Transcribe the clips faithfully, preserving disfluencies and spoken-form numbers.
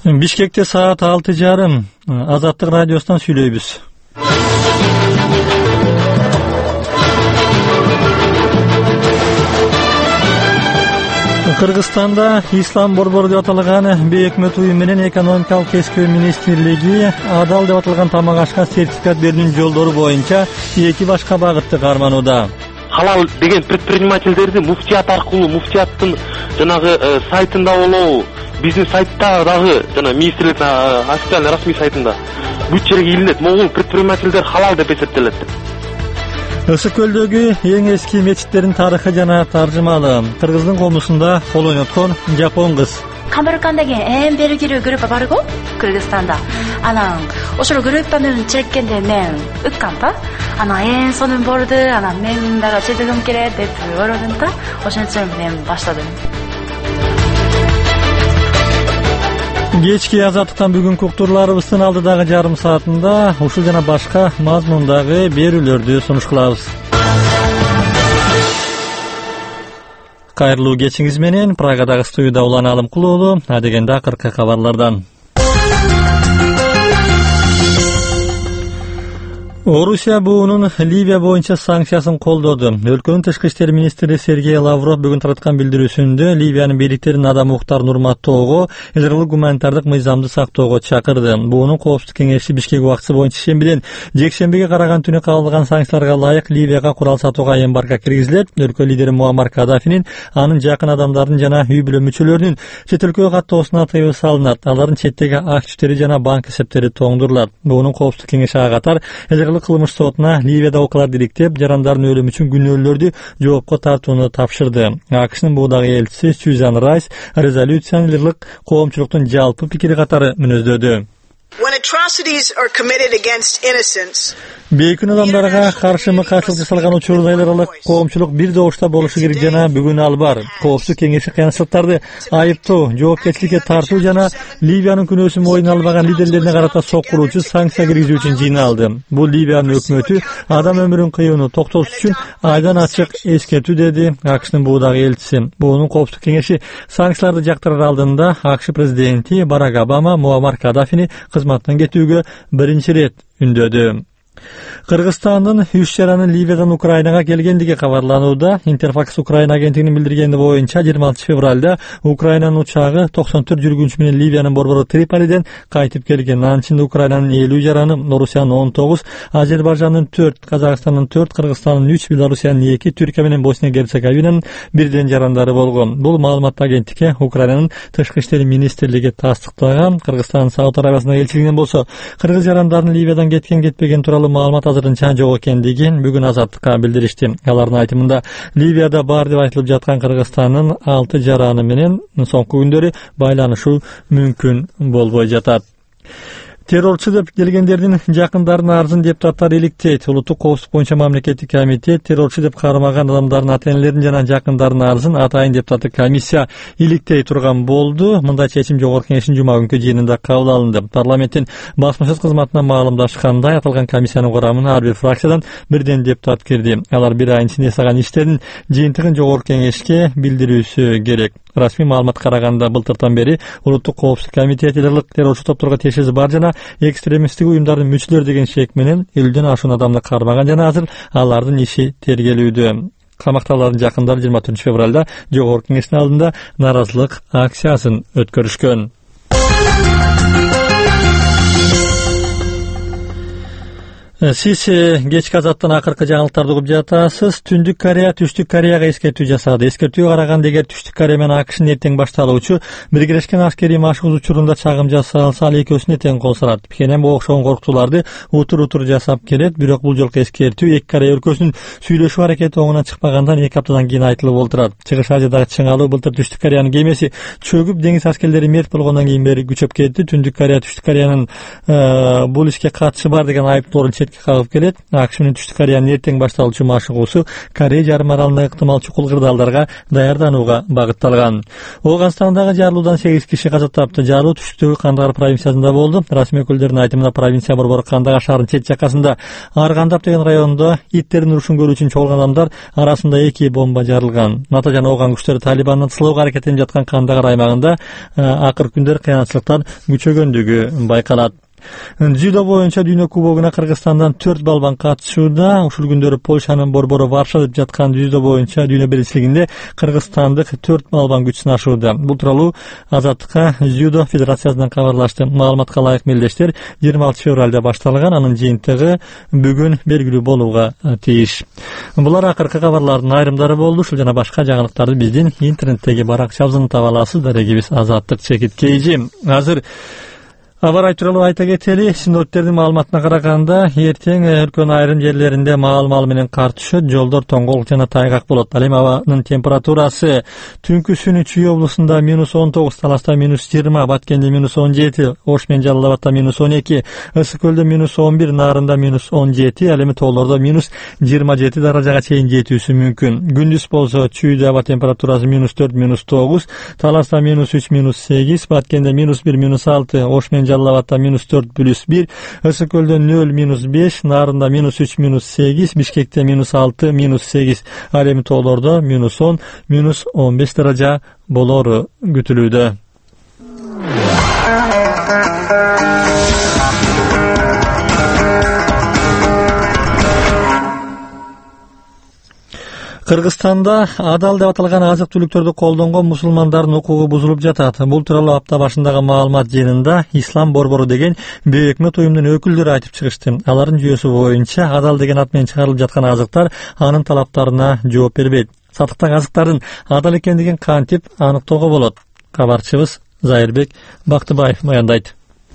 Бишкекте саат алты жарым. Азаттык радиосунан сүйлөйбүз. Кыргызстанда Ислам борбору деп аталган бейөкмөт уюм менен экономикалык кескөө министрлиги адал деп аталган тамак ашка сертификат берүүнүн жолдору боюнча эки башка багытты карманууда. Халал деген предпринимательдерди муфтият аркылуу, муфтияттын жанагы сайтында болобу, биздин сайтта дагы жана министрликтин официальный расмий сайтында бүт жерге илинет. Могул предпринимательдер халал деп эсептелет. Ысык көлдөгү эң эски мечиттердин тарыхы жана таржымалы кыргыздын комусунда кол ойноткон жапон кыз. Камбаркан деген эң белгилүү группа бар го Кыргызстанда. Анан ошол группанын чеккенде мен ыккам да. Анан эң сонун болду, анан мен дагы чечегим келет деп ойлодум да. Ошон үчүн мен баштадым. Кечки азаттыктан бүгүнкү уктурларыбыздын алдыдагы жарым саатында ушул жана башка мазмундагы берүүлөрдү сунуш кылабыз. Кайрылуу кечиңиз менен Прагадагы студияда Улан Алымкул уулу, адегенде акыркы кабарлардан. Орусия буунун Ливия боюнча санкциясын колдоду. Өлкөнүн тышкы иштер министри Сергей Лавров бүгүн тараткан билдирүүсүндө Ливиянын бийликтерин адам укуктарын урматтоого, элдик гуманитардык мыйзамды сактоого чакырды. Буунун коопсуздук кеңеши Бишкек убактысы боюнча шембиден жекшембиге караган түнү кабылган санкцияларга ылайык Ливияга курал сатууга эмбарго киргизилет. Өлкө лидери Муаммар Каддафинин, анын жакын адамдардын жана үй бүлө мүчөлөрүнүн чет өлкөгө каттоосуна тыюу салынат. Алардын четтеги ак түштери жана банк эсептери тоңдурулат. Буунун коопсуздук кеңеши ага катар кылмыш сотуна Ливияда окуяларды иликтеп, жарандардын өлүмү үчүн күнөөлүүлөрдү жоопко тартууну тапшырды. АКШнын буудагы элчиси Сюзан Райс резолюцияны элдик коомчулуктун жалпы пикири катары мүнөздөдү. Бейкүн адамдарга каршы мыкаачылык жасалган учурда эл аралык коомчулук бир добушта болушу керек жана бүгүн ал бар. Коопсуздук кеңеши кыянчылыктарды айыптоо, жоопкерчиликке тартуу жана Ливиянын күнөөсүн мойнуна албаган лидерлерине карата соккуруучу санкция киргизүү үчүн жыйналды. Бул Ливиянын өкмөтү адам өмүрүн кыюуну токтотуш үчүн айдан ачык эскертүү деди АКШнын буудагы элчиси. Буунун коопсуздук кеңеши санкцияларды жактырар алдында АКШ президенти Барак Обама Муаммар Каддафини кызматтан кетүүгө биринчи ирет үндөдү. Кыргызстандын үч жаранын Ливиядан Украинага келгендиги кабарланууда. Интерфакс Украина агенттигинин билдиргени боюнча жыйырма алтынчы февралда Украинанын учагы токсон төрт жүргүнчү менен Ливиянын борбору Триполиден кайтып келген. Анын ичинде Украинанын элүү жараны, Орусиянын он тогуз, Азербайжандын төрт, Казакстандын төрт, Кыргызстандын үч, Белоруссиянын эки, Түркия менен Босния-Герцеговинанын бирден жарандары болгон. Бул маалыматты агенттикке Украинанын тышкы иштер министрлиги тастыктаган. Кыргызстандын Сауд Арабиясындагы элчилигинен болсо кыргыз жарандардын Ливиядан кеткен кетпеген тууралуу маалымат азырынча жок экендигин бүгүн азаттыкка билдиришти. Алардын айтымында Ливияда бар деп айтылып жаткан Кыргызстандын алты жараны менен соңку күндөрү байланышуу мүмкүн болбой жатат. Террорчу деп келгендердин жакындарына арызын депутаттар иликтейт. Улуттук коопсуздук боюнча мамлекеттик комитет террорчу деп кармаган адамдардын ата-энелерин жана жакындарынын арызын атайын депутаттык комиссия иликтей турган болду. Мындай чечим жогорку кеңештин жума күнкү жыйынында кабыл алынды. Парламенттин басмашат кызматына маалымдашкандай, аталган комиссиянын курамына ар бир фракциядан бирден депутат кирди. Алар бир айын ичинде жасаган иштердин жыйынтыгын жогорку кеңешке билдирүүсү керек. Расмий маалымат караганда былтыртан бери Улуттук коопсуздук комитети элдик террорчу топторго тиешеси бар жана экстремисттик уюмдардын мүчөлөрү деген шек менен элүүдөн ашуун адамды кармаган жана азыр алардын иши тергелүүдө. Камакталардын жакындары жыйырма төртүнчү февралда жогорку кеңештин алдында нааразылык акциясын өткөрүшкөн. Сиз кечки азаттан акыркы жаңылыктарды угуп жатасыз. Түндүк Корея Түштүк Кореяга эскертүү жасады. Эскертүүгө караганда, эгер Түштүк Корея менен АКШнын эртең башталуучу биргелешкен аскерий машыгуу учурунда чагым жасалса, ал экөөсүнө тең кол сурат. Пхеньян бул окшогон коркутууларды утур-утур жасап келет. Бирок бул жолку эскертүү эки Корея өлкөсүнүн сүйлөшүү аракети оңунан чыкпагандан эки аптадан кийин айтылып олтурат. Чыгыш Азиядагы чыңалуу былтыр Түштүк Кореянын кемеси чөгүп деңиз аскерлери мерт болгондон кийин бери күчөп кетти. Түндүк Корея Түштүк Кореянын бул ишке катышы бар деген айыптоолорун шерт кагып келет. АКШ менен Түштүк Кореянын эртең башталуучу машыгуусу Корея жарым аралында ыктымал чукул кырдаалдарга даярданууга багытталган. Ооганстандагы жарылуудан сегиз киши каза тапты. Жарылуу түштүктөгү Кандагар провинциясында болду. Расмий өкүлдөрдүн айтымында провинция борбору Кандагар шаарынын чет жакасында Аргандап деген районунда иттердин урушун көрүү үчүн чогулган адамдар арасында эки бомба жарылган. НАТО жана ооган күчтөрү Талибандын тылууга аракеттенип жаткан Кандагар аймагында акыркы күндөр кыянчылыктар күчөгөндүгү байкалат. Дзюдо боюнча дүйнө кубогуна Кыргызстандан төрт балбан катышууда. Ушул күндөрү Польшанын борбору Варшавада өтүп жаткан дзюдо боюнча дүйнө биринчилигинде кыргызстандык төрт балбан күч сынашууда. Бул тууралуу Азаттыкка дзюдо федерациясынан кабарлашты. Маалыматка ылайык мелдештер жыйырма алтынчы февралда башталган, анын жыйынтыгы бүгүн белгилүү болууга тийиш. Булар акыркы кабарлардын айрымдары болду. Ушул жана башка жаңылыктарды биздин интернеттеги баракчабыздан таба аласыз. Дарегибиз Азаттык чекит кейжи. Азыр Абарай тууралуу айта кетели. Синоптиктердин маалыматына караганда, эртең өлкөнүн айрым жерлеринде маал-маал менен кар түшөт, жолдор тоңголук жана тайгак болот. Ал эми абанын температурасы түнкүсүн Чүй облусунда минус он тогуз, Таласта минус жыйырма, Баткенде минус он жети, Ош менен Жалал Абадта минус он эки, Ысык көлдө минус он бир, Нарында минус он жети, ал эми тоолордо минус жыйырма жети даражага чейин жетүүсү мүмкүн. Күндүз болсо Чүйдө аба температурасы минус төрт, минус тогуз, Таласта минус үч, минус сегиз, Баткенде минус бир, минус алты, Ош менен Жалал Абадта минус төрт, плюс бир, Ысык көлдө нөл, минус беш, Нарында минус үч, минус сегиз, Бишкекте минус алты, минус сегиз, ал эми тоолордо минус он, минус он беш даража болору күтүлүүдө. Кыргызстанда адал деп аталган азык-түлүктөрдү колдонгон мусулмандардын укугу бузулуп жатат. Бул тууралуу апта башындагы маалымат жыйынында Ислам борбору деген бейөкмөт уюмдун өкүлдөрү айтып чыгышты. Алардын жүйөсү боюнча адал деген ат менен чыгарылып жаткан азыктар анын талаптарына жооп бербейт. Сатыктагы азыктардын адал экендигин кантип аныктоого болот? Кабарчыбыз Зайырбек Бактыбаев баяндайт.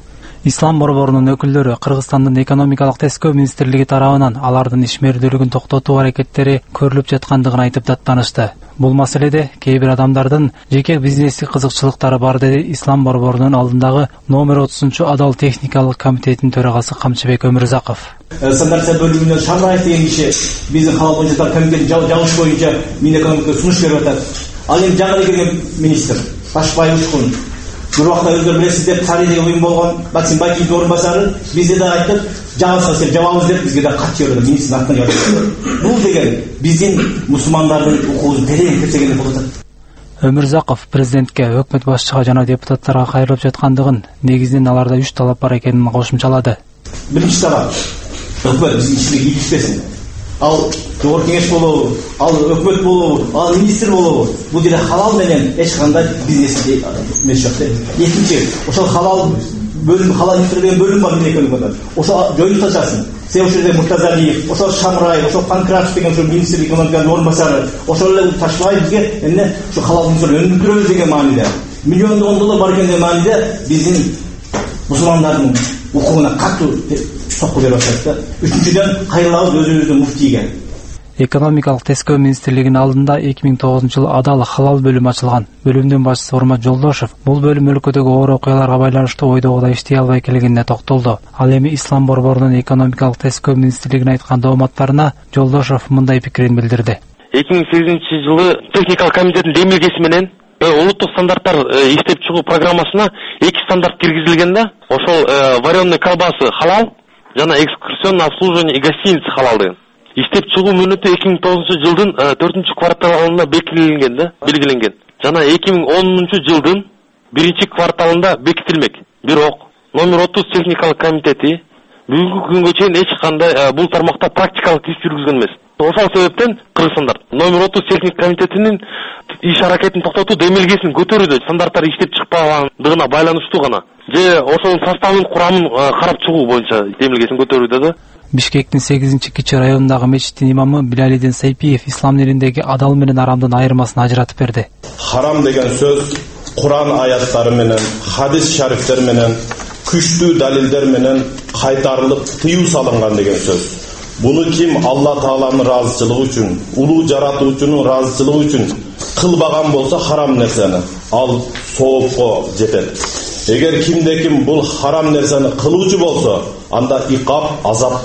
Ислам борборунун өкүлдөрү Кыргызстандын экономикалык тескөө министрлиги тарабынан алардын ишмердүүлүгүн токтотуу аракеттери көрүлүп жаткандыгын айтып даттанышты. Бул маселеде кээ бир адамдардын жеке бизнестик кызыкчылыктары бар, деди Ислам борборунун алдындагы номер отузунчу адал техникалык комитетинин төрагасы Камчыбек Өмүрзаков. Стандарттар бөлүмүнөн Шамраев деген киши биздин халал боюнча комитеттин жабыш боюнча мин экономикага сунуш берип атат. Ал эми жаңы келген министр Башбай Учкун бир убакта өздөрү билесиздер, тарихи уюм болгон Максим Бакиевдин орун басары бизде да айтып, жабылсаңыз деп жабабыз деп бизге да кат жиберди, министрдин атынан жабып. Бул деген биздин мусулмандардын укугун терең тепсегендей болуп атат. Өмүрзаков президентке, өкмөт башчыга жана депутаттарга кайрылып жаткандыгын, негизинен аларда үч талап бар экенин кошумчалады. Биринчи талап, өкмөт биздин ишибизге кийлишпесин. Ал жогорку кеңеш болобу, ал өкмөт болобу, ал министр болобу, бул жерде халал менен эч кандай бизнес эмес жок. Экинчи, ошол халал бөлүм, халал министрлигинин бөлүм бар экенин ошо жоюп ташасын. Сен ошол жерде Муртазалиев, ошол Шамраев, ошол Панкратов деген ошол министр экономиканын орун басары, ошол эле Ташбаев бизге эмне ушу халал министрлигин өнүктүрөбүз деген мааниде. Миллиондогон доллар бар экен деген мааниде биздин мусулмандардын укугуна катуу сокку берип атат. Үчүнчүдөн кайрылабыз өзүбүздүн муфтийге. Экономикалык тескөө министрлигинин алдында эки миң тогузунчу жылы адал халал бөлүмү ачылган. Бөлүмдүн башчысы Урмат Жолдошов бул бөлүм өлкөдөгү оор окуяларга байланыштуу ойдогудай иштей албай келгенине токтолду. Ал эми Ислам борборунун экономикалык тескөө министрлигине айткан дооматтарына Жолдошов мындай пикирин билдирди. эки миң сегизинчи жылы техникалык комитеттин демилгеси менен улуттук стандарттар иштеп чыгуу программасына эки стандарт киргизилген да. Ошол вареный колбасы халал жана экскурсионный обслуживание и гостиница халал деген. Иштеп чыгуу мөөнөтү эки миң тогузунчу жылдын төртүнчү кварталында белгиленген да, белгиленген. Жана эки миң онунчу жылдын биринчи кварталында бекитилмек. Бирок номер отуз техникалык комитети бүгүнкү күнгө чейин эч кандай бул тармакта практикалык иш жүргүзгөн эмес. Ошол себептен Кыргызстандар номер отуз техник комитетинин иш аракетин токтотуу демилгесин көтөрүүдө стандарттар иштеп чыкпагандыгына байланыштуу гана. Же ошол составын курамын карап чыгуу боюнча демилгесин көтөрүүдө да. Бишкектин сегизинчи кичи районундагы мечиттин имамы Билалидин Сайпиев ислам элиндеги адал менен арамдын айырмасын ажыратып берди. Харам деген сөз Куран аяттары менен, хадис шарифтер менен, күчтүү далилдер менен кайтарылып тыюу салынган деген сөз. Буну ким Алла Тааланын ыраазычылыгы үчүн, улуу жаратуучунун ыраазычылыгы үчүн кылбаган болсо харам нерсени, ал соопко жетет. Эгер кимде ким бул харам нерсени кылуучу болсо, анда икап, азап бар.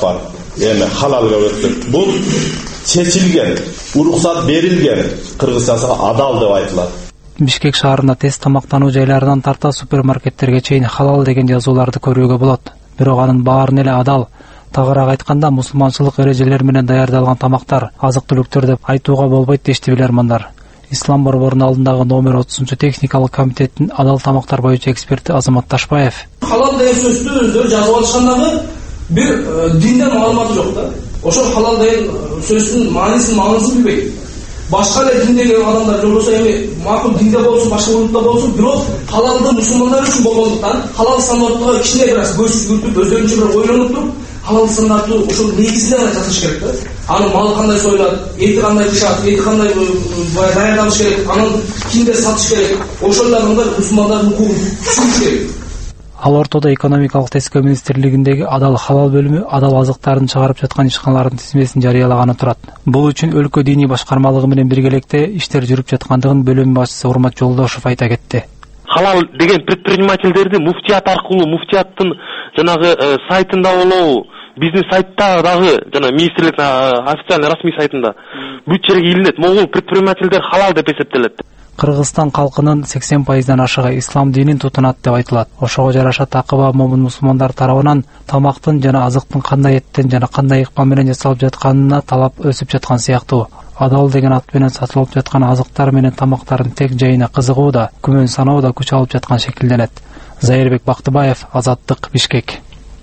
эми халалга өттүк. Бул чечилген, уруксат берилген Кыргызстанда адал деп айтылат. Бишкек шаарында тез тамактануу жайларынан тарта супермаркеттерге чейин халал деген жазууларды көрүүгө болот. Бирок анын баарын эле адал, тагыраак айтканда мусулманчылык эрежелери менен даярдалган тамактар, азык-түлүктөр деп айтууга болбойт дешти билермандар. Ислам борборунун алдындагы номер отузунчу техникалык комитеттин адал тамактар боюнча эксперти Азамат Ташбаев. Халал деген сөздү өздөрү жазып алышкандагы бир динден маалыматы жок да. Ошол халал деген сөздүн маанисин, маңызын билбейт. Башка эле диндеги адамдар болсо эми макул динде болсун, башка улутта болсун, бирок халалды мусулмандар үчүн болгондуктан халал стандарттыга кичине бир аз көз жүгүртүп, өздөрүнчө бир ойлонуп туруп, халал стандартты ошол негизинде гана жасаш керек да. Анын малы кандай союлат, эти кандай бышат, эти кандай даярданыш керек, анын кимге сатыш керек, ошолордун мусулмандардын укугун түшүнүш керек. Ал ортодо экономикалык тескөө министрлигиндеги адал халал бөлүмү адал азыктарын чыгарып жаткан ишканалардын тизмесин жарыялаганы турат. Бул үчүн өлкө диний башкармалыгы менен биргеликте иштер жүрүп жаткандыгын бөлүм башчысы Урмат Жолдошов айта кетти. Халал деген предпринимательдерди муфтият аркылуу, муфтияттын жанагы сайтында болобу, биздин сайтта дагы жана министрликтин официальный расмий сайтында бүт жерге илинет. Могул предпринимательдер халал деп эсептелет. Кыргызстан калкынын сексен пайыздан ашыгы ислам динин тутунат деп айтылат. Ошого жараша такыба момун мусулмандар тарабынан тамактын жана азыктын кандай эттен жана кандай ыкма менен жасалып жатканына талап өсүп жаткан сыяктуу. Адал деген ат менен сатылып жаткан азыктар менен тамактардын тег жайына кызыгуу да, күмөн саноо да күч алып жаткан шекилденет. Зайырбек Бактыбаев, Азаттык, Бишкек.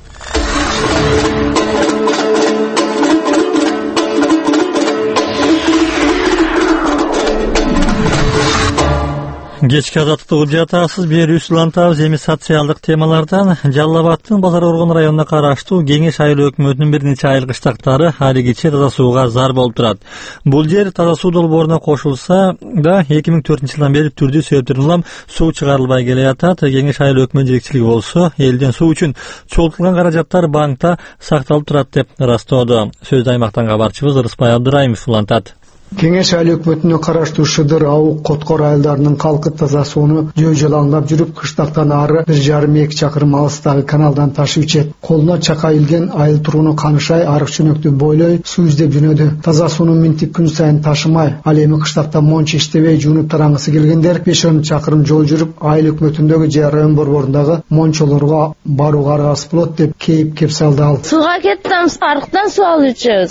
Кечки азаттыкты угуп жатасыз, бери услантабыз. Эми социалдык темалардан Жалал Абадтын Базар Оргон районуна караштуу Кеңеш айыл өкмөтүнүн бир нече айыл кыштактары алигиче таза сууга зар болуп турат. Бул жер таза суу долборуна кошулса да эки миң төртүнчү жылдан бери түрдүү себептерден улам суу чыгарылбай келе жатат. Кеңеш айыл өкмөт жетекчилиги болсо элден суу үчүн чогултулган каражаттар банкта сакталып турат деп ырастоодо. Сөздү аймактан кабарчыбыз Рыспай Абдырайымов улантат. Кеңеш айыл өкмөтүнө караштуу Шыдыр, Аук, Коткор айылдарынын калкы таза сууну жөө жалаңдап жүрүп, кыштактан ары бир жарым эки чакырым алыстагы каналдан ташып ичет. Колуна чака илген айыл тургуну Канышай арык чөнөктү бойлой суу издеп жөнөдү. Таза сууну минтип күн сайын ташымай, ал эми кыштакта мончу иштебей жуунуп тараңгысы келгендер беш он чакырым жол жүрүп, айыл өкмөтүндөгү же район борборундагы мончолорго барууга аргасыз болот деп кейип кеп салды ал. Сууга кеттим, арыктан суу алып ичебиз.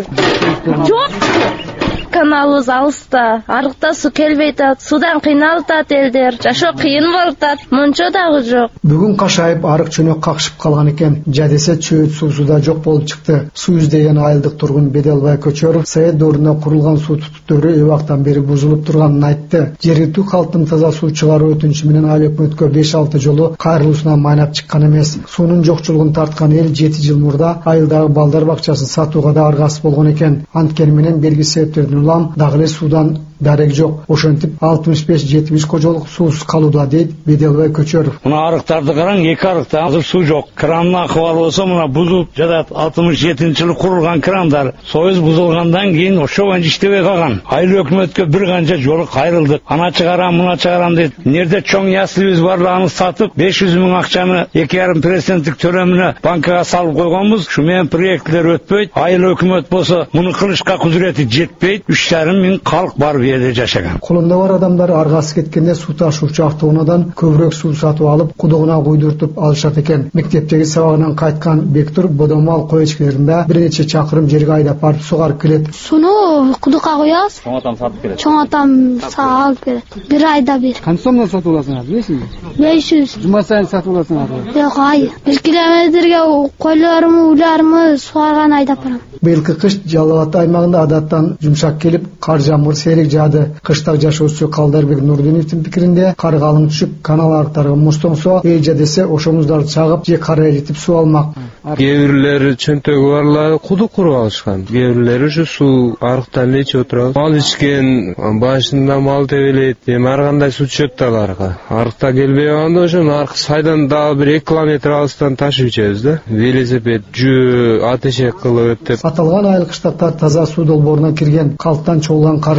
Жок. Каналыбыз алыста, арыкта суу келбей атат, суудан кыйналып атат элдер, жашоо кыйын болуп атат, мончо дагы жок. Бүгүн кашайып арык чөнөк какшып калган экен, жадесе чөйөт суусу да жок болуп чыкты. Суу издеген айылдык тургун Беделбай Көчөров Совет доорунда курулган суу түтүктөрү эбактан бери бузулуп турганын айтты. Жергиликтүү калктын таза суу чыгаруу өтүнүчү менен айыл өкмөткө беш алты жолу кайрылуусунан майнап чыккан эмес. Суунун жокчулугун тарткан эл жети жыл мурда айылдагы балдар бакчасын сатууга да аргасыз болгон экен. Анткени менен белги себептерден улам дагы эле суудан дарек жок. Ошентип алтымыш беш жетимиш кожолук суусуз калууда дейт Беделбай Көчөров. Мына арыктарды караң, эки арыкта азыр суу жок. Кранын акыбалы болсо мына бузулуп жатат. алтымыш жетинчи жылы курулган крандар. Союз бузулгандан кийин ошо боюнча иштебей калган. Айыл өкмөткө бир канча жолу кайрылдык. Ана чыгарам, мына чыгарам дейт. Нерде чоң яслибиз бар, аны сатып беш жүз миң акчаны эки жарым проценттик төлөмүнө банкага салып койгонбуз. Шу менен проектлер өтпөйт. Айыл өкмөт болсо муну кылышка кудурети жетпейт. үч жарым миң калк бар жерде жашаган. Колунда бар адамдар аргасы кеткенде суу ташуучу автоунаадан көбүрөөк суу сатып алып, кудугуна куйдуртуп алышат экен. Мектептеги сабагынан кайткан Бектур Бодомал кой эчкилеринде бир нече чакырым жерге айдап барып сугарып келет. Сууну кудукка куябыз. Чоң атам сатып келет. Чоң атам алып келет. Бир айда бир. Канча сомдон сатып аласыңар, билесизби? беш жүз. Жума сайын сатып аласыңар. Жок, ай. бир километрге койлорумду, уларымды сугарган айдап барам. Быйылкы кыш Жалал Абад аймагында адаттан жумшак келип, кар жамгыр сейрек жаады. Кыштак жашоочу Калдарбек Нурдиновдун пикиринде кар калың түшүп, канал арыктарга мустоңсо, эл жадесе ошо муздарды чагып, же кар эритип суу алмак. Кээ бирлери чөнтөгү барлар кудук куруп алышкан. Кээ бирлери ушу суу арыктан эле ичип отурат. Мал ичкен, башында мал тебелейт. Эми ар кандай суу түшөт да аркы. Арыкта келбей калганда ошо аркы сайдан дагы бир эки километр алыстан ташып ичебиз да. Велосипед, жөө, ат эшек кылып деп. Аталган айыл кыштактар таза суу долбооруна кирген, калктан чогулган каражат ама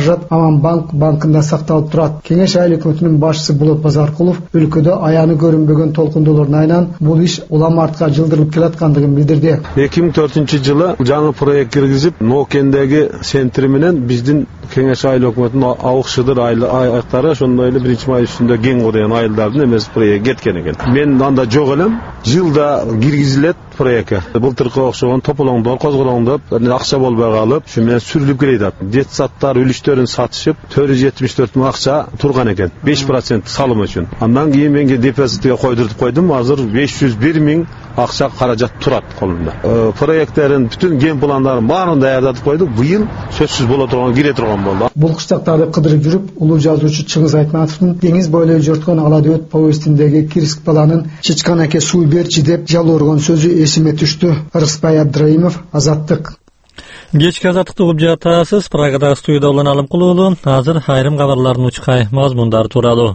Алтан банк банкында сакталып турат. Кеңеш айыл өкмөтүнүн башчысы Болот Базаркулов өлкөдө аяны көрүнбөгөн толкундоолордун айынан бул иш улам артка жылдырылып келаткандыгын билдирди. эки миң төртүнчү жылы жаңы проект киргизип, Нокендеги центри менен биздин Кеңеш айыл өкмөтүнүн Аук Шыдыр айылдары ошондой эле биринчи май үстүндө Генго деген айылдардын эмес проект кеткен экен. Мен анда жок элем. Жылда киргизилет проектке. Былтыркы окшогон тополоңдор, козголоңдор акча болбой калып, ушу менен сүрүлүп келет. Детсаттар үлүштөрүн сатышып, төрт жүз жетимиш төрт миң акча турган экен, беш процент салым үчүн. Андан кийин мен депозитке койдуртуп койдум. Азыр беш жүз бир миң акча каражат турат колумда. Э, проекттерин бүтүн ген пландарын баарын даярдатып койдук. Быйыл сөзсүз боло турган, кире турган болду. Бул кыштактарды кыдырып жүрүп, улуу жазуучу Чыңгыз Айтматовдун деңиз бойлой жорткон ала дөт повестиндеги Кирск баланын чычкан эке суу берчи деп жалооргон сөзү эсиме түштү. Рыспай Абдраимов, Азаттык. Кечки азаттыкты угуп жатасыз. Прагадагы студияда Улан Алымкулуу. Азыр айрым кабарлардын учкай мазмундары тууралуу.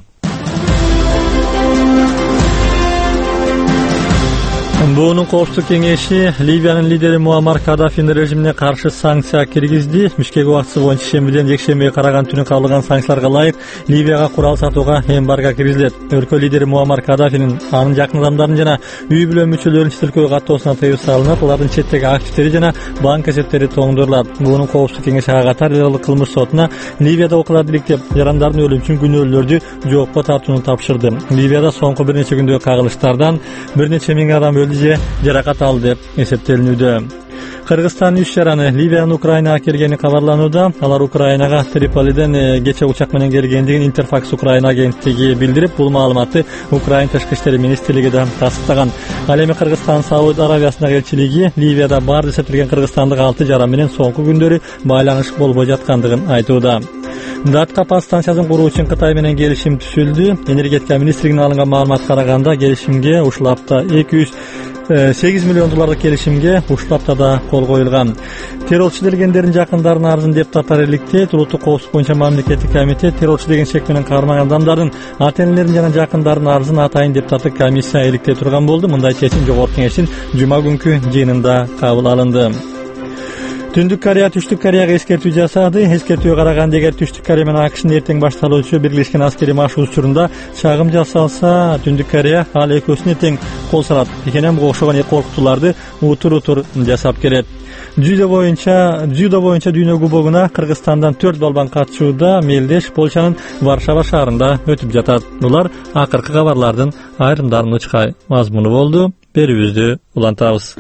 Буунун коопсуздук кеңеши Ливиянын лидери Муаммар Каддафинин режимине каршы санкция киргизди. Бишкек убактысы боюнча шембиден жекшембиге караган түнү кабылган санкцияларга ылайык Ливияга курал сатууга эмбарго киргизилет. Өлкө лидери Муаммар Каддафинин анын жакын адамдарын жана үй бүлө мүчөлөрүн чет өлкөгө каттоосуна тыюу салынат, алардын четтеги активдери жана банк эсептери тоңдурулат. Буунун коопсуздук кеңеши ага катар Федералдык кылмыш сотуна Ливияда окула иликтеп, жарандардын өлүмү үчүн күнөөлүүлөрдү жоопко тартууну тапшырды. Ливияда соңку бир нече күндөгү кагылыштардан бир нече миң адам өлдү же жаракат алды деп эсептелинүүдө. Кыргызстан үч жараны Ливиянын Украинага келгени кабарланууда. Алар Украинага Триполиден кече учак менен келгендигин Интерфакс Украина агенттиги билдирип, бул маалыматты Украина тышкы иштер министрлиги да тастыктаган. Ал эми Кыргызстан Сауд Аравиясындагы элчилиги Ливияда бар эсептелген кыргызстандык алты жара менен соңку күндөрү байланыш болбой жаткандыгын айтууда. Датка пас станциясын куруу үчүн Кытай менен келишим түзүлдү. Энергетика министрлигинин алынган маалыматка караганда келишимге ушул апта эки жүз сегиз миллион доллардык келишимге ушул аптада кол коюлган. Террорчу делгендердин жакындарынын арызын депутаттар иликтейт. Улуттук коопсуздук боюнча мамлекеттик комитет террорчу деген шек менен кармаган адамдардын ата-энелерин жана жакындарынын арызын атайын депутаттык комиссия иликтей турган болду. Мындай чечим Жогорку Кеңештин жума күнкү жыйынында кабыл алынды. Түндүк Корея Түштүк Кореяга эскертүү жасады. Эскертүүгө караганда, эгер Түштүк Корея менен АКШнын эртең башталуучу биргелешкен аскерий машыгуу учурунда чагым жасалса, Түндүк Корея ал экөөсүнө тең кол салат экенин, буга окшогон коркутууларды утур-утур жасап келет. Дзюдо боюнча дзюдо боюнча дүйнө кубогуна Кыргызстандан төрт балбан катышууда мелдеш Польшанын Варшава шаарында өтүп жатат. Булар акыркы кабарлардын айрымдарынын учкай мазмуну болду. Берүүбүздү улантабыз.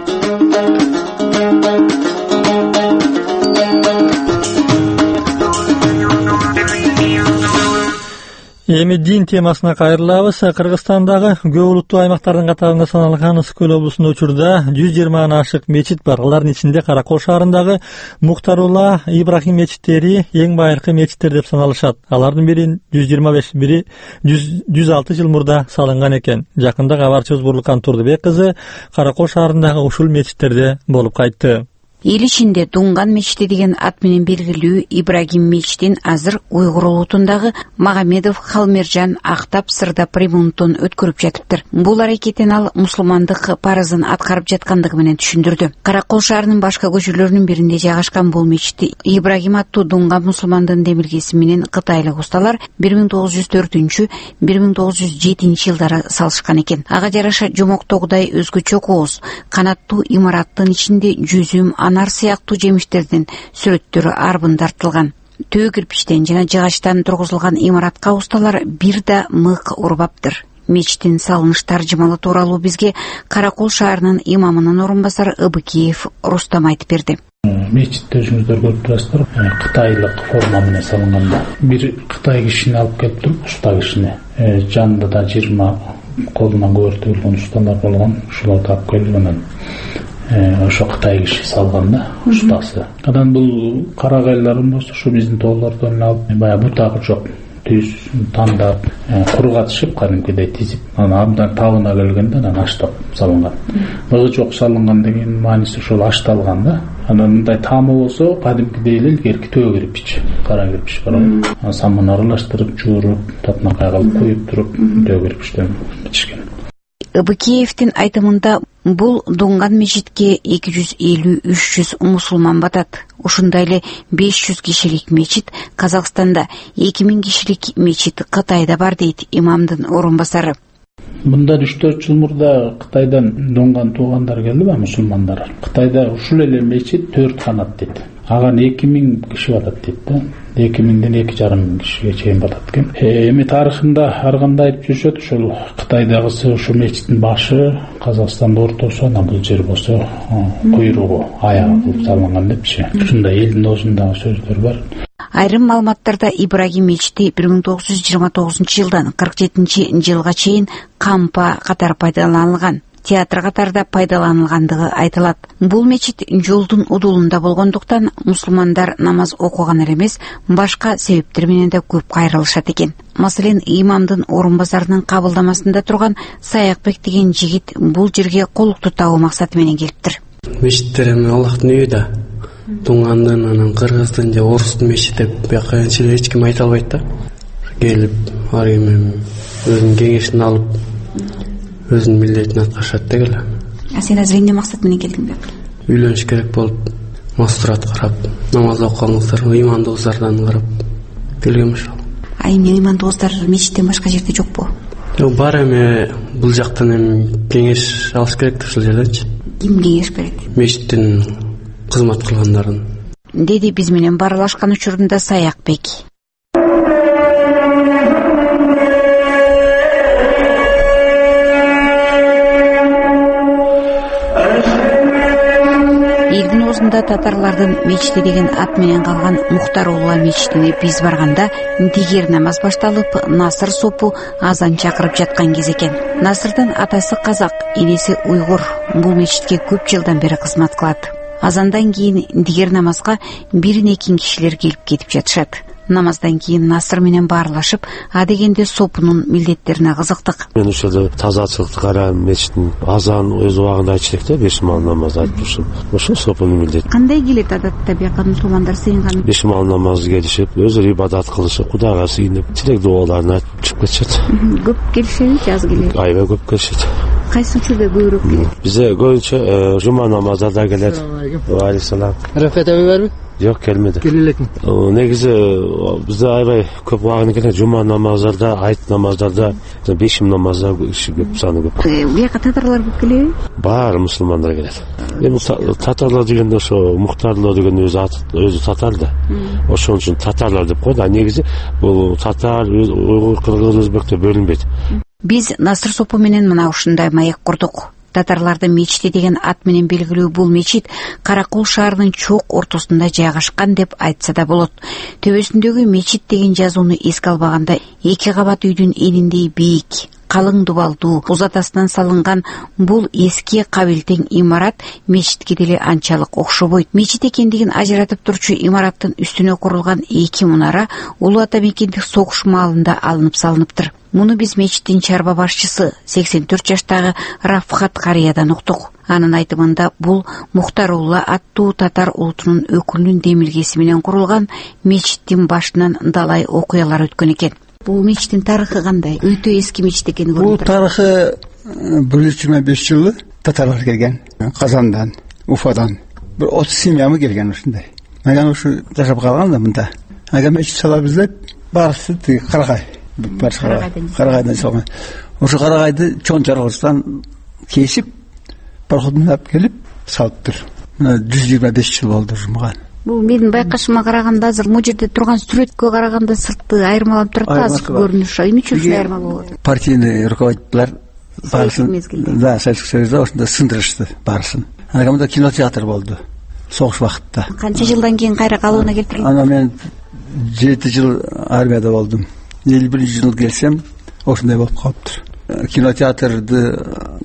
Эми дин темасына кайрылабыз. Кыргызстандагы көп улуттуу аймактардын катарында саналган Ысык Көл облусунда учурда жүз жыйырмадан ашык мечит бар. Алардын ичинде Каракол шаарындагы Мухтарулла, Ибрахим мечиттери эң байыркы мечиттер деп саналышат. Алардын бири жүз жыйырма беш, бири жүз алты жыл мурда салынган экен. Жакында кабарчыбыз Бурлукан Турдубек кызы Каракол шаарындагы ушул мечиттерде болуп кайтты. Эл ичинде Дунган мечити деген ат менен белгилүү Ибрагим мечитин азыр Уйгур улутундагы Магомедов, Халмержан, Актап, Сырдап ремонтун өткөрүп жатыптыр. Бул аракетин ал мусулмандык парызын аткарып жаткандыгы менен түшүндүрдү. Каракол шаарынын башка көчөлөрүнүн биринде жайгашкан бул мечитти Ибрагим аттуу Дунган мусулмандын демилгеси менен кытайлык усталар бир миң тогуз жүз төртүнчү — бир миң тогуз жүз жетинчи жылдары салышкан экен. Ага жараша жомоктогудай өзгөчө кооз, канаттуу имараттын ичинде жүзүм, анар сыяктуу жемиштердин сүрөттөрү арбын тартылган. Төө кирпичтен жана жыгачтан тургузулган имаратка усталар бир да мык урбаптыр. Мечиттин салыныш таржымалы тууралуу бизге Каракол шаарынын имамынын орун басары Ыбыкеев Рустам айтып берди. Мечитте өзүңүздөр көрүп турасыздар, кытайлык форма менен салынган. Бир кытай кишини алып келип туруп, уста кишини, жанында да жыйырма колунан көбөртүлгөн усталар болгон, ушуларды алып келген. Ошо Кытай киши салганда устасы. Анан бул карагайларын болсо ушу биздин тоолордон алып, баягы бутагы жок, түз тандап, кургатышып, кадимкидей тизип, анан абдан табына келгенде анан аштап салынган. Мыгы жок салынган деген мааниси ошол ашталган да. Анан мындай таамы болсо, кадимкидей эле илгерки төө кирпич, кара кирпич бар. Анан самын аралаштырып, жууруп, татынакай кылып коюп туруп, төө кирпичтен битишкен. Ыбыкеевдин айтымында бул Дунган мечитке эки жүз элүү үч жүз мусулман батат. Ушундай эле беш жүз кишилик мечит Казакстанда, эки миң кишилик мечит Кытайда бар дейт имамдын орун басары. Мындан үч төрт жыл мурда Кытайдан Дунган туугандар келди ба, мусулмандар. Кытайда ушул эле мечит төрт канат дейт. Аган эки миң киши батат дейт да. эки миңден эки жарым миң кишиге чейин батат экен. Эми тарыхында ар кандай айтып жүрүшөт, ушул Кытайдагысы ушул мечиттин башы, Казакстанда ортосу, анан бул жер болсо куйругу, аягы кылып салынган депчи. Ушундай элдин оозундагы сөздөр бар. Айрым маалыматтарда Ибрагим мечити бир миң тогуз жүз жыйырма тогузунчу жылдан кырк жетинчи жылга чейин кампа катары пайдаланылган. Театр катарда пайдаланылгандыгы айтылат. Бул мечит жолдун удулунда болгондуктан мусулмандар намаз окуган эле эмес, башка себептер менен да көп кайрылышат экен. Маселен, имамдын орун басарынын кабылдамасында турган Саякбек деген жигит бул жерге колукту табуу максаты менен келиптир. Мечиттер эми Аллахтын үйү да. Дунгандын, анан кыргыздын же орустун мечити деп бияка эч ким айта албайт да. Келип, ар ким өзүнүн кеңешин алып, өзүнүн милдетин аткарышат дегеле. А сен азыр эмне максат менен келдиң бе? Үйлөнүш керек болуп, мастурат карап, намаз окуганыңыздар, ыймандуулардан карап келгем ошол. А эмне ыймандуулар мечиттен башка жерде жокпу? Жок, бар эми бул жактан эми кеңеш алыш керек ушул жерденчи. Ким кеңеш берет? Мечиттин кызмат кылгандарын. Деди биз менен барлашкан учурунда Саякбек. Элдин оозунда татарлардын мечити деген ат менен калган Мухтар Улла мечитине биз барганда дигер намаз башталып, Насыр сопу азан чакырып жаткан кез экен. Насырдын атасы казак, энеси уйгур. Бул мечитке көп жылдан бери кызмат кылат. Азандан кийин дигер намазга бирин экин кишилер келип кетип жатышат. Намаздан кийин Насыр менен баарлашып, адегенде сопунун милдеттерине кызыктык. Мен ошол тазачылыкты карайм, мечиттин азан өз убагында айтышат да, беш маал намаз айтып ушул. Ошол сопунун милдети. Кандай келет адатта бияка мусулмандар сыйынган? Беш маал намаз келишип, өзү ибадат кылышып, Кудайга сыйынып, тилек дуаларын айтып чыгып кетишет. Көп келишеби, аз келет? Аябай көп келишет. Кайсы учурда көбүрөөк келет? Бизде көбүнчө жума намаздарда келет. Ва алейкум. Рафет аби барбы? Жок, келмеди. Келелекми? Негизи бизде аябай көп убагында келет. Жума намаздарда, айт намаздарда, бешим намазда киши көп, саны көп. Бияка татарлар көп келеби? Бар мусулмандар келет. Эми татарлар дегенде ошо Мухтарлар деген өзү аты, өзү татар да. Ошон үчүн татарлар деп койду. А негизи бул татар, уйгур, кыргыз, өзбек деп бөлүнбөйт. Биз Насыр сопу менен мына ушундай маек курдук. Татарлардын мечити деген ат менен белгилүү бул мечит Каракол шаарынын чоок ортосунда жайгашкан деп айтса да болот. Төбөсүндөгү мечит деген жазууну эске албаганда эки кабат үйдүн эниндей бийик, калың дубалдуу, узатасынан салынган бул эски кабилтең имарат мечитке деле анчалык окшобойт. Мечит экендигин ажыратып турчу имараттын үстүнө курулган эки мунара Улуу Ата мекендик согуш маалында алынып салыныптыр. Муну биз мечиттин чарба башчысы сексен төрт жаштагы Рафхат Кариядан уктук. Анын айтымында бул Мухтар Улла аттуу татар улутунун өкүлүнүн демилгеси менен курулган мечиттин башынан далай окуялар өткөн экен. Бул мечиттин тарыхы кандай? Өтө эски мечит экени көрүнүп турат. Бул тарыхы бир жүз жыйырма беш жылы татарлар келген. Казандан, Уфадан. Бир отуз семьямы келген ушундай. Анан ушу жашап калган да мында. Ага мечит салабыз деп барысы тиги Карагай. Карагайдан салган. Ошо Карагайды чоң жаргыстан кесип, пароходун алып келип салыптыр. Мына жүз жыйырма беш жыл болду жумган. Бул менин байкашыма караганда азыр могу жерде турган сүрөткө караганда сырты айырмаланып турат да, азыркы көрүнүшү. Эмне үчүн ушундай айырмалуу болот? Партийный руководителер барысын, да, Советский Союзда ошондо сындырышты барысын. Анан мында кинотеатр болду согуш убакытта. Канча жылдан кийин кайра калыбына келтирген? Анан мен жети жыл армияда болдум. элүү биринчи жыл келсем, ошондой болуп калыптыр. Кинотеатрды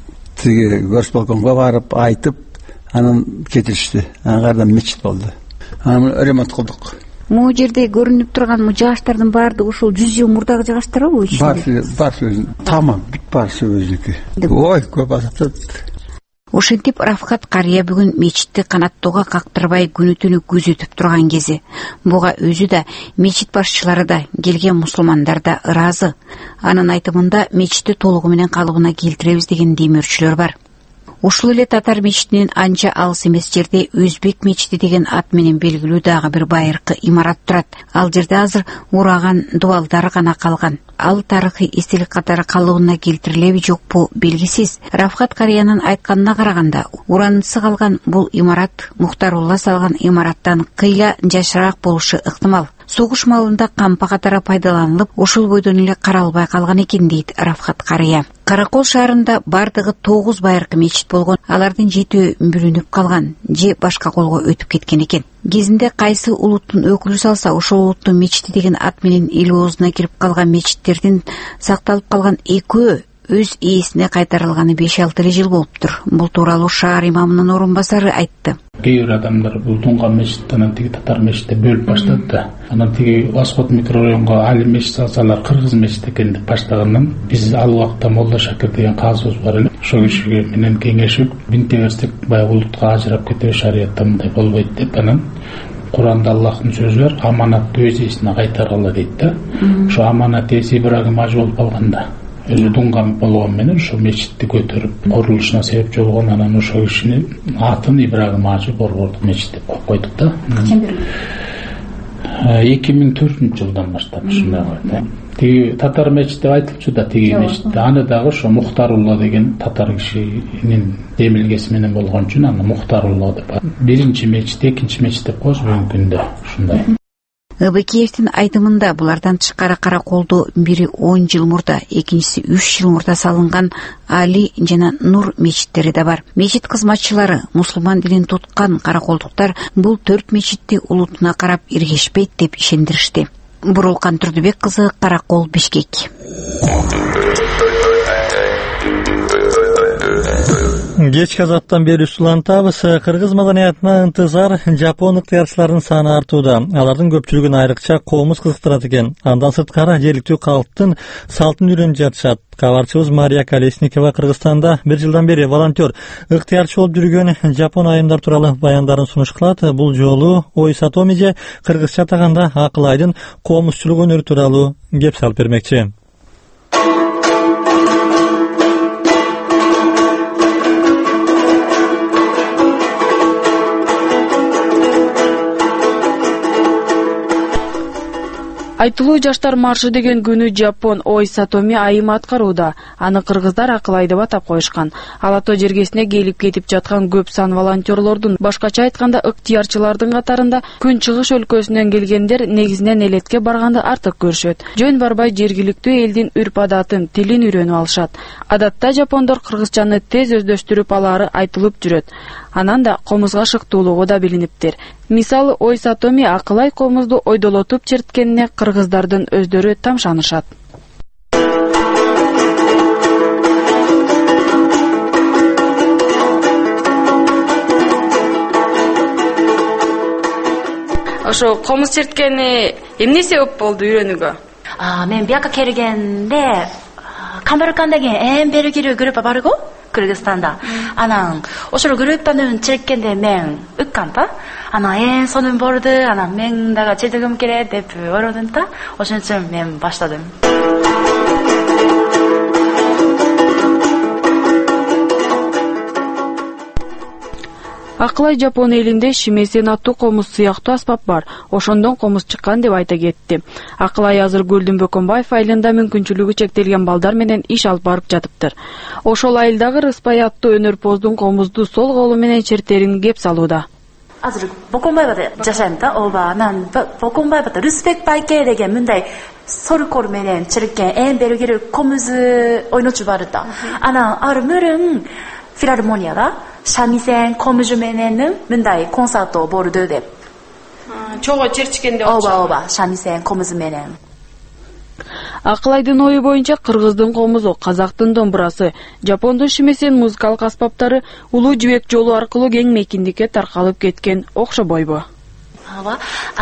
тиги горсполкомго барып айтып, анан кетиришти. Анан кайрадан мечит болду. Анан ремонт кылдык. Могу жерде көрүнүп турган жагаштардын баардыгы ушул жүз жыл мурдагы жагаштарбы ичинде? Бар, бар, тамам бүт барысы өзүнүкү. Ой, көп азаптат. Ошентип Рафкат карыя бүгүн мечитти канаттоого кактырбай күнү түнү күзөтүп турган кези. Буга өзү да, мечит башчылары да, келген мусулмандар да ыраазы. Анын айтымында мечитти толугу менен калыбына келтиребиз деген демөөрчүлөр бар. Ушул эле Татар мечитинин анча алыс эмес жерде Өзбек мечити деген ат менен белгилүү дагы бир байыркы имарат турат. Ал жерде азыр ураган дубалдар гана калган. Ал тарыхый эстелик катары калыбына келтирилеби жокпу белгисиз. Рафкат карыянын айтканына караганда, уранысы калган бул имарат Мухтарулла салган имараттан кыйла жашыраак болушу ыктымал. Согуш маалында кампа катары пайдаланылып, ошол бойдон эле каралбай калган экен дейт Рафкат карыя. Каракол шаарында бардыгы тогуз байыркы мечит болгон, алардын жетөө бүлүнүп калган же башка колго өтүп кеткен экен. Кезинде кайсы улуттун өкүлү салса, ошол улуттун мечити деген ат менен эл оозуна кирип калган мечиттердин сакталып калган экөө өз ээсине кайтарылганы беш алты эле жыл болуптур. Бул тууралуу шаар имамынын орун басары айтты. Кээ бир адамдар бул Дунган мечит анан тиги Татар мечитте бөлүп баштады да. Анан тиги Восход микрорайонго али мечит салсалар Кыргыз мечит экен деп баштагандан биз ал убакта Молла Шакир деген казыбыз бар эле. Ошол кишиге менен кеңешип, бинте берсек баягы улутка ажырап кетеби, шариятта мындай болбойт деп, анан Куранда Аллахтын сөзү бар, аманатты өз ээсине кайтаргыла дейт да. Ошо аманат ээси Ибрагим ажы болуп калганда, өзү Дунган болгон менен ошо мечитти көтөрүп курулушуна себепчи болгон, анан ошол кишинин атын Ибрагим ажы Борбордук мечит деп коюп койдук да. эки миң төртүнчү жылдан баштап ушундай койду. Тиги Татар мечит деп айтылчу да, тиги мечитте аны дагы ошо Мухтарулла деген татар кишинин демилгеси менен болгон үчүн аны Мухтарулла деп. Биринчи мечит, экинчи мечит деп коебуз бүгүнкү күндө ушундай. Ыбыкеевдин айтымында булардан тышкары Караколдо бири он жыл мурда, экинчиси үч жыл мурда салынган Али жана Нур мечиттери да бар. Мечит кызматчылары, мусулман динин туткан караколдуктар бул төрт мечитти улутуна карап иргешпейт деп ишендиришти. Бурулкан Турдубек кызы, Каракол, Бишкек. Кечки азаттан бери улантабыз. Кыргыз маданиятына ынтызар жапон ыктыярчыларынын саны артууда. Алардын көпчүлүгүн айрыкча коомуз кызыктырат экен. Андан сырткары жергиликтүү калктын салтын үйрөнүп жатышат. Кабарчыбыз Мария Колесникова Кыргызстанда бир жылдан бери волонтер, ыктыярчы болуп жүргөн жапон айымдар тууралуу баяндарын сунуш кылат. Бул жолу Ой Сатоми же кыргызча атаганда Акылайдын коомузчулук өнөрү тууралуу кеп салып бермекчи. Айтылуу жаштар маршы деген күнү жапон Ой Сатоми айым аткарууда. Аны кыргыздар Акылай деп атап коюшкан. Алато жергесине келип кетип жаткан көп сан волонтерлордун, башкача айтканда ыктыярчылардын катарында Күнчыгыш өлкөсүнөн келгендер негизинен элетке барганды артык көрүшөт. Жөн барбай жергиликтүү элдин үрп-адатын, тилин үйрөнүп алышат. Адатта жапондор кыргызчаны тез өздөштүрүп алары айтылып жүрөт. Анан да комузга шыктуулугу да билиниптир. Мисалы Ой Сатоми Акылай комузду ойдолотуп черткенине кыргыздардын өздөрү тамшанышат. Ошо комуз черткени эмне себеп болду үйрөнүүгө? А, мен бияка келгенде Камбаркан деген эң белгилүү группа бар го, Кыргызстанда. Анан ошол группанын черткенде мен ыккан да. Анан эң сонун болду, анан мен дагы чечегим келет деп ойлодум да. Ошон үчүн мен баштадым. Акылай жапон элинде шимесен аттуу комуз сыяктуу аспап бар. Ошондон комуз чыккан деп айта кетти. Акылай азыр Гүлдүн Бөкөнбаев айылында мүмкүнчүлүгү чектелген балдар менен иш алып барып жатыптыр. Ошол айылдагы Рыспай аттуу өнөрпоздун комузду сол колу менен чертерин кеп салууда. Азыр Бөкөнбаевда жашайм да, ооба. Анан Бөкөнбаевда Респект байке деген мындай соркор менен черкен эң белгилүү комуз ойночу бар да. Анан ар мөрүн филармонияда шамисен комужу менен мындай концерт болду деп. Чого черчкенде болчу. Ооба, ооба, шамисен комузу менен. Акылайдын ою боюнча кыргыздын комузу, казактын домбурасы, жапондун шимесен музыкалык аспаптары улуу жибек жолу аркылуу кең мейкиндикке таркалып кеткен окшобойбу. ооба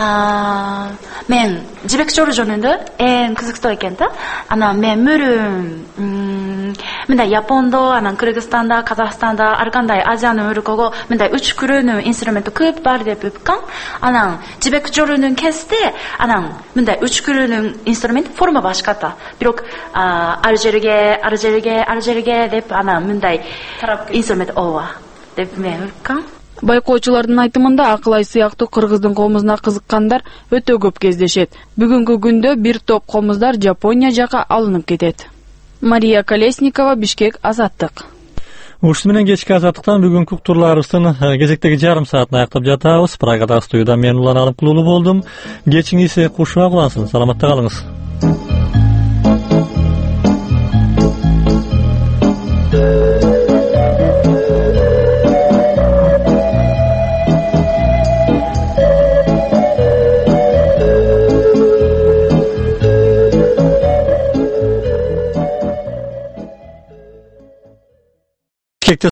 мен жибек жолу жөнүндө эң кызыктуу экен да. Анан мен мөрүм мындай Япондо, анан Кыргызстанда, Казакстанда, ар кандай Азиянын өлкөгө мындай үч күрөөнү инструменти көп бар деп өпкан. Анан жибек жолунун кесте анан мындай үч күрөөнүн инструменти форма башката. Бирок ар жерге, ар жерге, ар жерге деп анан мындай тарап инструмент ооба деп мен өпкан. Байкоочулардын айтымында Акылай сыяктуу кыргыздын комузуна кызыккандар өтө көп кездешет. Бүгүнкү күндө бир топ комуздар Жапония жака алынып кетет. Мария Колесникова, Бишкек, Азаттык. Ушуну менен кечки Азаттыктан бүгүнкү турларыбыздын кезектеги жарым саатын аяктап жатабыз. Прагада студияда мен Улан Алымкулуу болдум. Кечиңиз кушуа кылансын. Саламатта калыңыз.